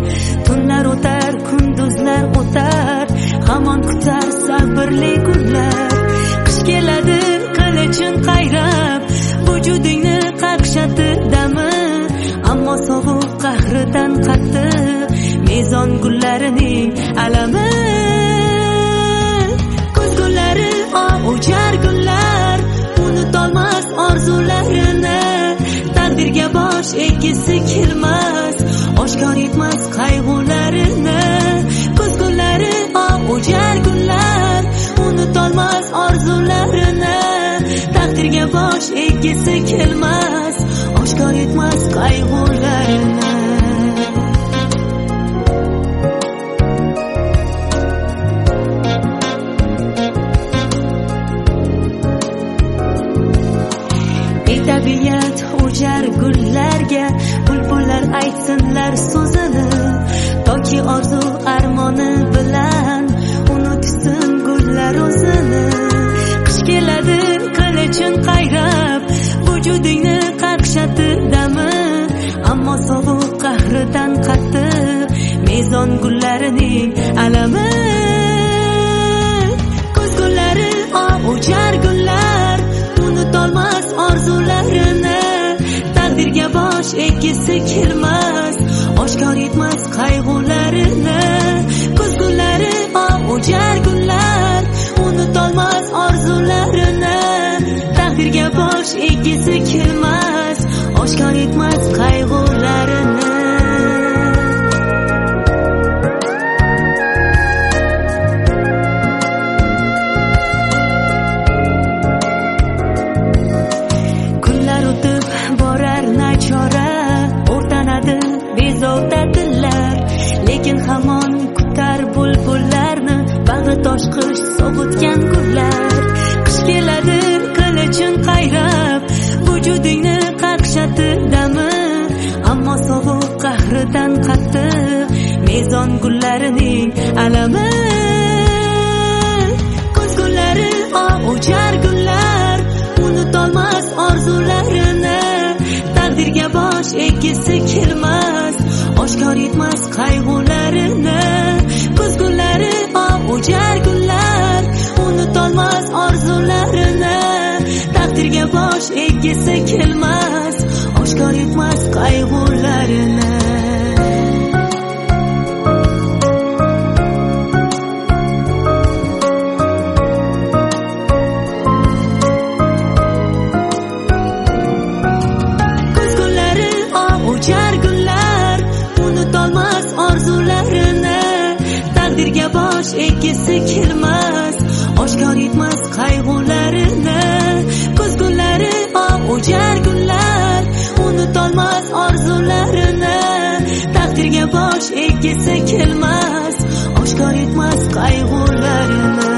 Tunlar o'tar, kunduzlar o'tar, hamon kutar sabrli kunlar. Qish keladi qilichin qayrab, vujudingni qaqshatib dami, ammo sovuq qahridan qattiq mezon gullarining alami. Ko'zgullari o'char gullar, unutolmas orzularini, taqdirga bosh egisi kelmas, oshkor etmas qayg'ularini. Ko'zgullari o'char gullar, unutolmas orzularini, taqdirga bosh egisi kelmas, oshkor etmas qayg'ularini. Tabiat o'char gullarga bulbullar aytsinlar so'zini, toki orzu armoni bilan unutsin gullar o'zini. Qish keladi qilichin qayrab, vujudingni qaqshatib dami, ammo sovuq qahridan qattiq mezon gullarining alami. Ko'zgullari o'char gullar, unutolmas orzularini, taqdirga bosh egisi kelmas, oshkor etmas qayg'ularini. Ko'zgullari o'char gullar, unutolmas orzularini, taqdirga bosh egisi kelmas, oshkor etmas qayg'ularini. Bezovta dillar, lekin hamon kutar bulbullarni, bag'ri toshqish sovutgan gullar. Qish keladi qilichin qayrab, vujudingni qaqshatib dami, ammo sovuq qahridan qattiq mezon gullarining alami. Ko'zgullari o'char gullar, unutolmas orzularini, taqdirga bosh egisi kelmas, oshkor etmas qayg'ularini. Ko'zgullari o'char gullar, unutolmas orzularini, taqdirga bosh egisi kelmas, oshkor etmas qayg'ularini. O'char gullar, unutolmas orzularini, taqdirga bosh egisi kelmas, oshkor etmas qayg'ularini. Ko'zgullari o'char gullar, unutolmas orzularini, taqdirga bosh egisi kelmas, oshkor etmas qayg'ularini.